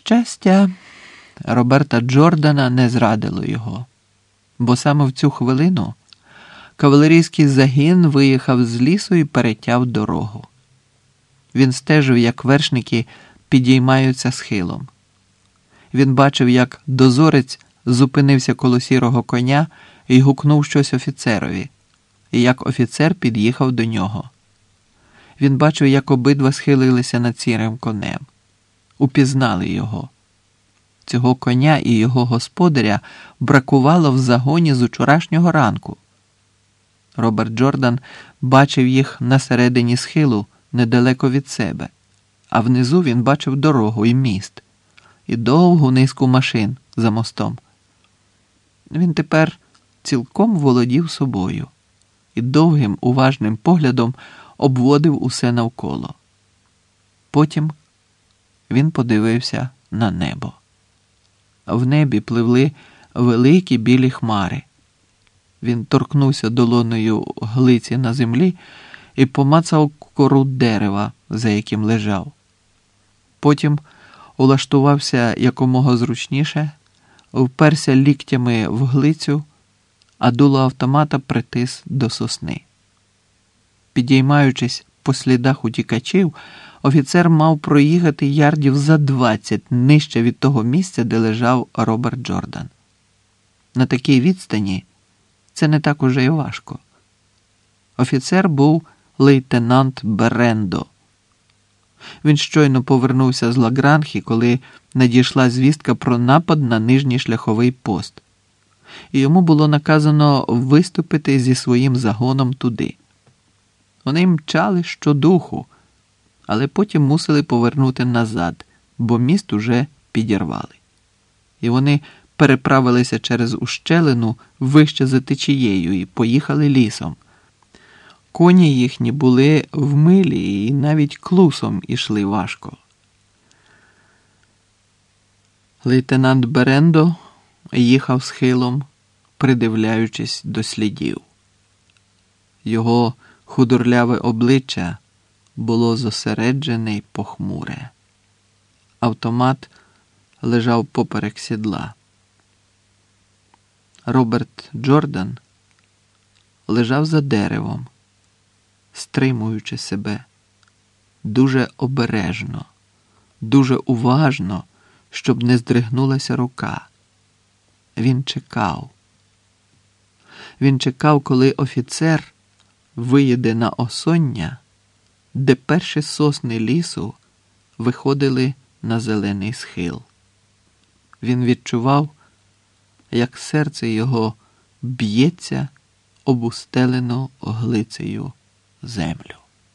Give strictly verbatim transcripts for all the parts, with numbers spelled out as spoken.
щастя, Роберта Джордана не зрадило його, бо саме в цю хвилину кавалерійський загін виїхав з лісу і перетяв дорогу. Він стежив, як вершники підіймаються схилом. Він бачив, як дозорець зупинився коло сірого коня і гукнув щось офіцерові, і як офіцер під'їхав до нього. Він бачив, як обидва схилилися над сірим конем. Упізнали його. Цього коня і його господаря бракувало в загоні з учорашнього ранку. Роберт Джордан бачив їх на середині схилу, недалеко від себе, а внизу він бачив дорогу і міст, і довгу низку машин за мостом. Він тепер цілком володів собою і довгим уважним поглядом обводив усе навколо. Потім він подивився на небо. В небі пливли великі білі хмари. Він торкнувся долонею глиці на землі і помацав кору дерева, за яким лежав. Потім улаштувався якомога зручніше, вперся ліктями в глицю, а дуло автомата притис до сосни. Підіймаючись по слідах утікачів, офіцер мав проїхати ярдів за двадцять нижче від того місця, де лежав Роберт Джордан. На такій відстані це не так уже й важко. Офіцер був лейтенант Берендо. Він щойно повернувся з Лагранхі, коли надійшла звістка про напад на нижній шляховий пост. І йому було наказано виступити зі своїм загоном туди. Вони мчали щодуху, але потім мусили повернути назад, бо міст уже підірвали. І вони переправилися через ущелину вище за течією і поїхали лісом. Коні їхні були вмилі і навіть клусом ішли важко. Лейтенант Берендо їхав схилом, придивляючись до слідів. Його худорляве обличчя було зосереджене й похмуре. Автомат лежав поперек сідла. Роберт Джордан лежав за деревом, стримуючи себе, дуже обережно, дуже уважно, щоб не здригнулася рука. Він чекав. Він чекав, коли офіцер виїде на осоння, де перші сосни лісу виходили на зелений схил. Він відчував, як серце його б'ється об устелену глицею землю.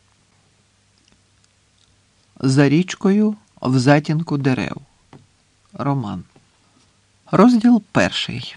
За річкою в затінку дерев. Роман. Розділ перший.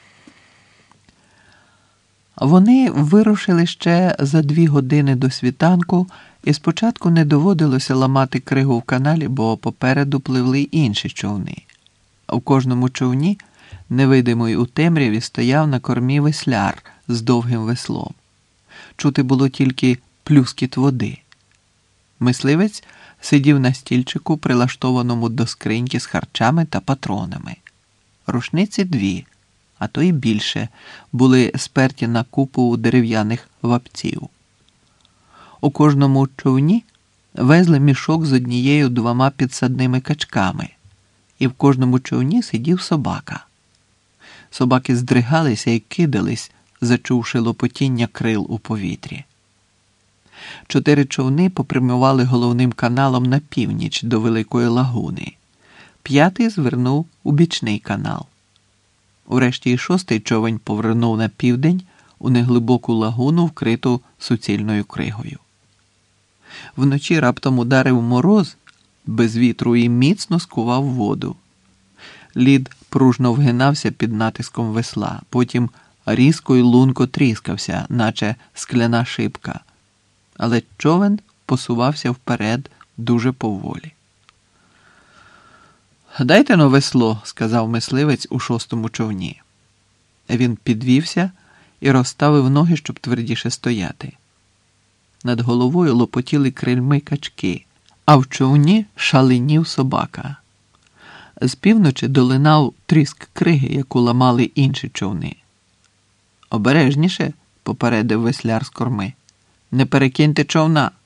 Вони вирушили ще за дві години до світанку, і спочатку не доводилося ламати кригу в каналі, бо попереду пливли інші човни. В кожному човні, невидимий у темряві, стояв на кормі весляр з довгим веслом. Чути було тільки плюскіт води. Мисливець сидів на стільчику, прилаштованому до скриньки з харчами та патронами. Рушниці дві, а то й більше, були сперті на купу дерев'яних вапців. У кожному човні везли мішок з однією-двома підсадними качками, і в кожному човні сидів собака. Собаки здригалися і кидались, зачувши лопотіння крил у повітрі. Чотири човни попрямували головним каналом на північ до Великої лагуни. П'ятий звернув у бічний канал. Урешті і шостий човень повернув на південь у неглибоку лагуну, вкриту суцільною кригою. Вночі раптом ударив мороз, без вітру, і міцно скував воду. Лід пружно вгинався під натиском весла, потім різко й лунко тріскався, наче скляна шибка. Але човен посувався вперед дуже поволі. «Дайте-но весло», – сказав мисливець у шостому човні. Він підвівся і розставив ноги, щоб твердіше стояти. Над головою лопотіли крильми качки, а в човні шаленів собака. З півночі долинав тріск криги, яку ламали інші човни. «Обережніше», – попередив весляр з корми. «Не перекиньте човна».